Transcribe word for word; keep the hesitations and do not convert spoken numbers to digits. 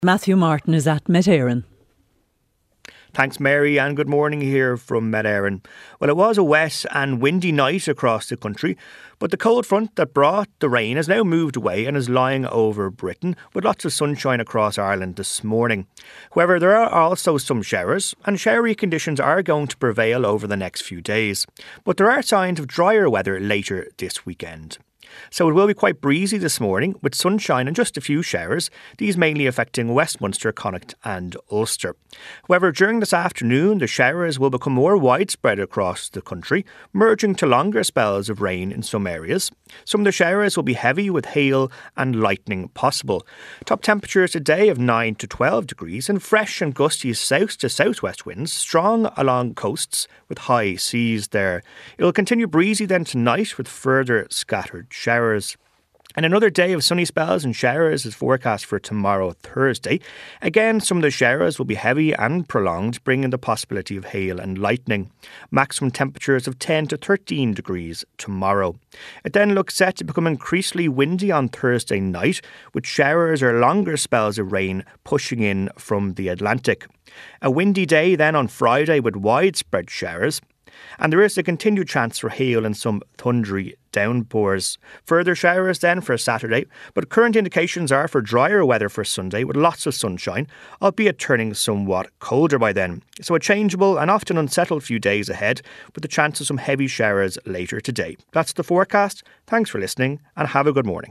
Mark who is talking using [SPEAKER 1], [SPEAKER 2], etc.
[SPEAKER 1] Matthew Martin is at Met Éireann.
[SPEAKER 2] Thanks, Mary, and good morning here from Met Éireann. Well, it was a wet and windy night across the country, but the cold front that brought the rain has now moved away and is lying over Britain, with lots of sunshine across Ireland this morning. However, there are also some showers, and showery conditions are going to prevail over the next few days. But there are signs of drier weather later this weekend. So it will be quite breezy this morning, with sunshine and just a few showers, these mainly affecting Westminster, Connacht and Ulster. However, during this afternoon, the showers will become more widespread across the country, merging to longer spells of rain in some areas. Some of the showers will be heavy, with hail and lightning possible. Top temperatures today of nine to twelve degrees and fresh and gusty south to southwest winds, strong along coasts with high seas there. It will continue breezy then tonight with further scattered showers. And another day of sunny spells and showers is forecast for tomorrow, Thursday. Again, some of the showers will be heavy and prolonged, bringing the possibility of hail and lightning. Maximum temperatures of ten to thirteen degrees tomorrow. It then looks set to become increasingly windy on Thursday night, with showers or longer spells of rain pushing in from the Atlantic. A windy day then on Friday with widespread showers. And there is a continued chance for hail and some thundery downpours. Further showers then for Saturday, but current indications are for drier weather for Sunday with lots of sunshine, albeit turning somewhat colder by then. So a changeable and often unsettled few days ahead, with the chance of some heavy showers later today. That's the forecast. Thanks for listening and have a good morning.